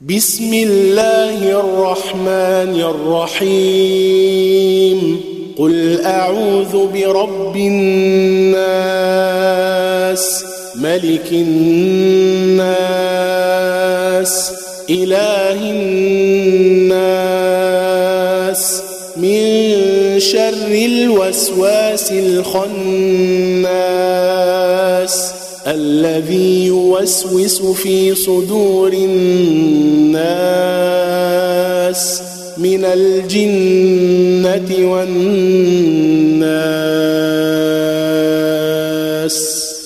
بسم الله الرحمن الرحيم قل أعوذ برب الناس ملك الناس إله الناس من شر الوسواس الخناس الذي يوسوس في صدور الناس من الجنة والناس.